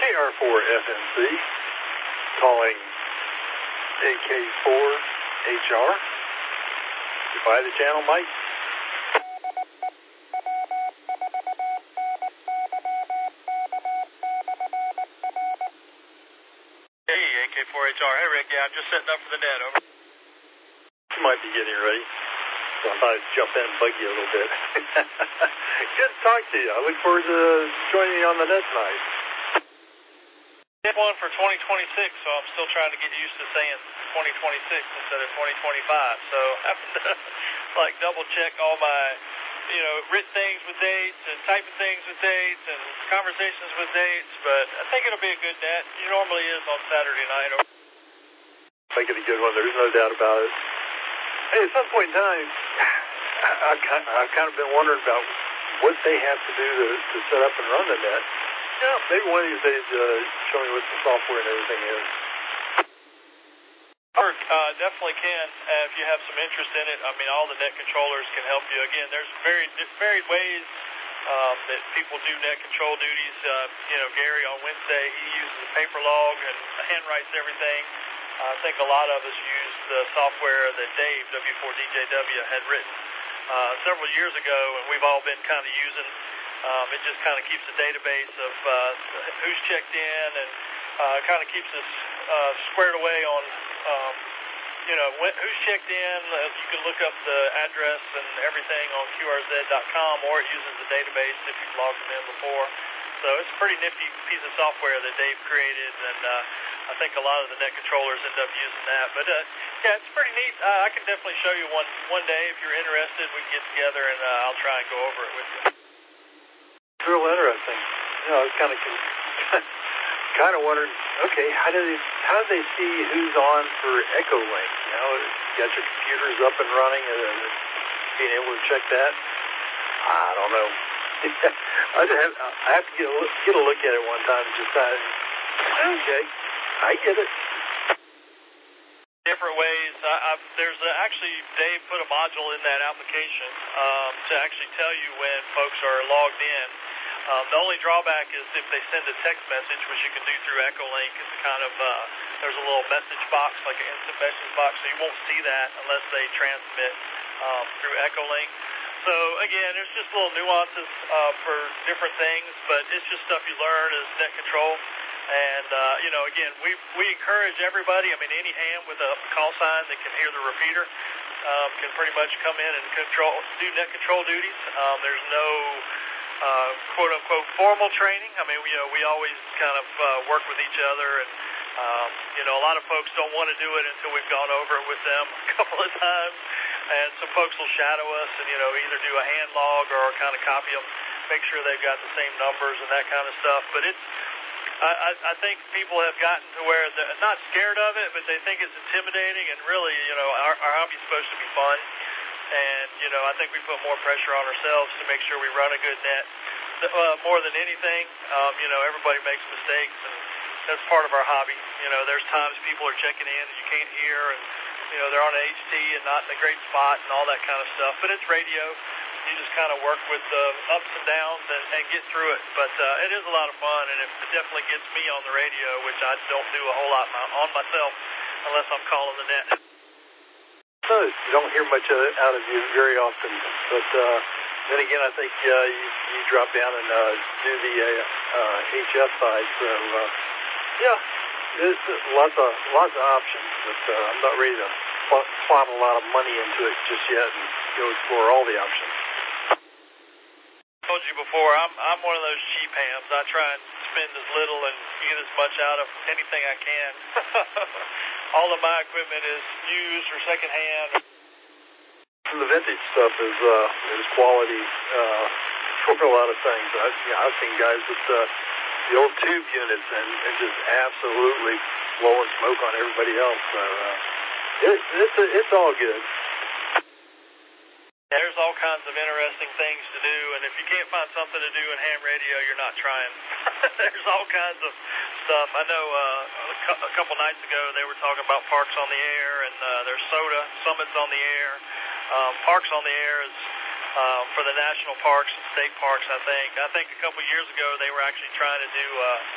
KR4FNC, calling AK4HR. You buy the channel, Mike? Hey, AK4HR. Hey, Rick. Yeah, I'm just setting up for the net. Over. You might be getting ready, so I thought I'd jump in and bug you a little bit. Good to talk to you. I look forward to joining you on the net tonight. Did one for 2026, so I'm still trying to get used to saying 2026 instead of 2025. So having to double check all my, written things with dates and typing things with dates and conversations with dates. But I think it'll be a good net. It normally is on Saturday night. Make it a good one. There's no doubt about it. Hey, at some point in time, I've kind of been wondering about what they have to do to set up and run the net. Yeah, maybe one of these days show me what the software and everything is. Definitely can, if you have some interest in it. I mean, all the net controllers can help you. Again, there's varied ways that people do net control duties. Gary on Wednesday, he uses a paper log and handwrites everything. I think a lot of us use the software that Dave, W4DJW, had written several years ago, and we've all been kind of using. It just kind of keeps a database of who's checked in and kind of keeps us squared away on, who's checked in. You can look up the address and everything on QRZ.com, or it uses the database if you've logged them in before. So it's a pretty nifty piece of software that Dave created, and I think a lot of the net controllers end up using that. But yeah, it's pretty neat. I can definitely show you one day if you're interested. We can get together and I'll try and go over it with you. Real interesting. I was kind of wondering. Okay, how do they see who's on for Echolink? You got your computers up and running, and being able to check that. I don't know. I have to get a look at it one time and just okay, I get it. Different ways. There's actually, Dave put a module in that application to actually tell you when folks are logged in. The only drawback is if they send a text message, which you can do through Echolink. It's kind of, there's a little message box, like an instant message box, so you won't see that unless they transmit through Echolink. So, again, there's just little nuances for different things, but it's just stuff you learn as net control. And, again, we encourage everybody. I mean, any ham with a call sign that can hear the repeater can pretty much come in and do net control duties. There's no quote-unquote formal training. I mean, we always kind of work with each other, and, a lot of folks don't want to do it until we've gone over it with them a couple of times. And some folks will shadow us and, either do a hand log or kind of copy them, make sure they've got the same numbers and that kind of stuff. But I think people have gotten to where they're not scared of it, but they think it's intimidating. And really, our hobby's supposed to be fun. And, I think we put more pressure on ourselves to make sure we run a good net. More than anything, everybody makes mistakes, and that's part of our hobby. There's times people are checking in and you can't hear, and, they're on an HT and not in a great spot and all that kind of stuff. But it's radio. You just kind of work with the ups and downs and get through it. But it is a lot of fun, and it definitely gets me on the radio, which I don't do a whole lot on myself unless I'm calling the net. No, you don't hear much out of you very often. But then again, I think you drop down and do the HF side. So, yeah, there's lots of options. But I'm not ready to plot a lot of money into it just yet and go explore all the options. I told you before, I'm one of those cheap hams. I try and spend as little and get as much out of anything I can. All of my equipment is used or secondhand. The vintage stuff is quality for a lot of things. I've seen guys with the old tube units and just absolutely blowing smoke on everybody else. So it's all good. There's all kinds of interesting things to do, and if you can't find something to do in ham radio, you're not trying. There's all kinds of stuff. I know a couple nights ago they were talking about Parks on the Air, and there's Summits on the Air. Parks on the Air is for the national parks and state parks, I think. I think a couple years ago they were actually trying to do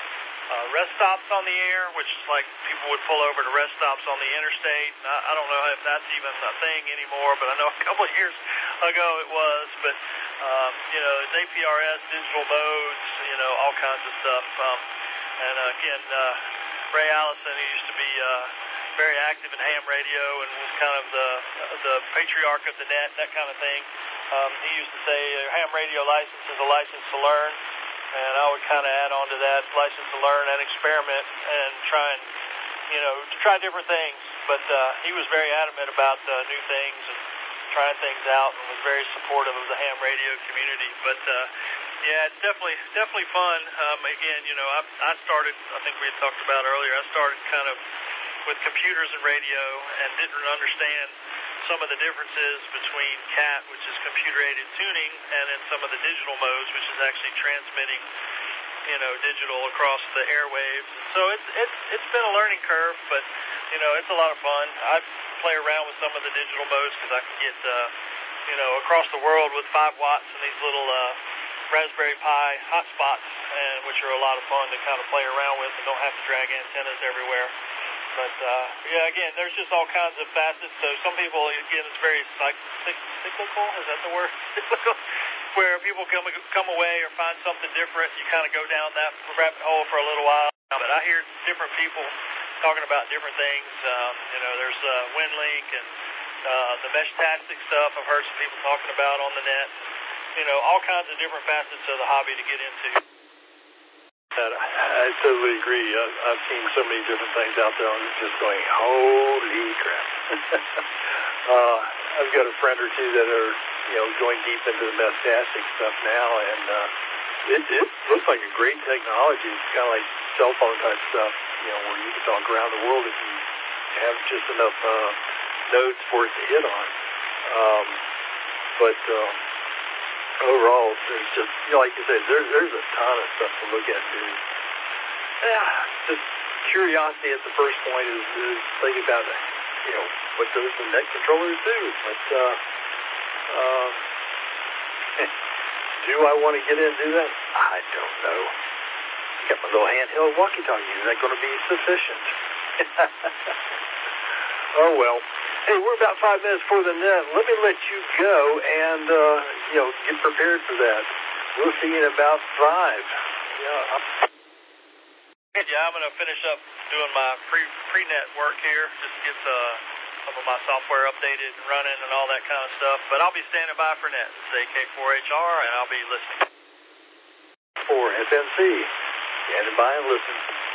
rest stops on the air, which is like people would pull over to rest stops on the interstate. And I don't know if that's even a thing anymore, but I know a couple of years ago it was. But, it's APRS, digital modes, all kinds of stuff. And again, Ray Allison, who used to be very active in ham radio and was kind of the patriarch of the net, that kind of thing. He used to say ham radio license is a license to learn. And I would kind of add on to that, license to learn and experiment and try different things. But he was very adamant about new things and trying things out, and was very supportive of the ham radio community. But it's definitely fun. Again, I started, I think we had talked about earlier, I started kind of with computers and radio and didn't understand some of the differences between CAT, which is computer-aided tuning, and then some of the digital modes, which is actually transmitting, digital across the airwaves. So it's been a learning curve, but it's a lot of fun. I play around with some of the digital modes because I can get across the world with 5 watts and these little Raspberry Pi hotspots, which are a lot of fun to kind of play around with and don't have to drag antennas everywhere. But, again, there's just all kinds of facets. So some people, again, it's very cyclical. Is that the word? Cyclical. Where people come away or find something different, you kind of go down that rabbit hole for a little while. But I hear different people talking about different things. There's WinLink and the Meshtastic stuff I've heard some people talking about on the net. All kinds of different facets of the hobby to get into. I totally agree. I've seen so many different things out there. I'm just going, holy crap. I've got a friend or two that are, going deep into the Meshtastic stuff now, and it looks like a great technology. It's kind of like cell phone type stuff, where you can talk around the world if you have just enough nodes for it to hit on. But overall, there's just, like you said, there's a ton of stuff to look at, too. Yeah, just curiosity at the first point is thinking about, what those net controllers do. But do I want to get in and do that? I don't know. Got my little handheld walkie-talkie. Is that going to be sufficient? Oh, well. Hey, we're about 5 minutes before the net. Let me let you go and, get prepared for that. We'll see you in about 5. Yeah, I'm going to finish up doing my pre-net work here, just to get some of my software updated and running and all that kind of stuff. But I'll be standing by for net. It's AK4HR, and I'll be listening. For FNC, standing by and listening.